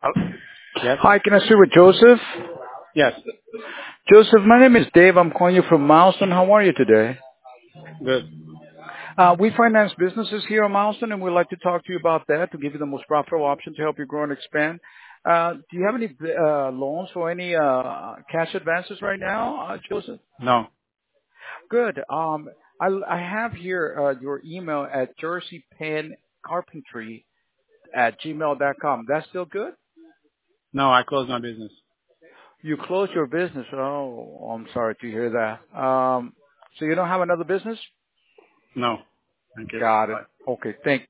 Oh, yes. Hi, can I speak with Joseph? Yes. Joseph, my name is Dave. I'm calling you from Milestone. How are you today? Good. We finance businesses here at Milestone, and we'd like to talk to you about that to give you the most profitable option to help you grow and expand. Do you have any loans or any cash advances right now, Joseph? No. Good. I have here your email at jerseypencarpentry at gmail.com. That's still good? No, I closed my business. You closed your business. Oh, I'm sorry to hear that. So you don't have another business? No. Thank you. Got it. Bye. Okay. Thank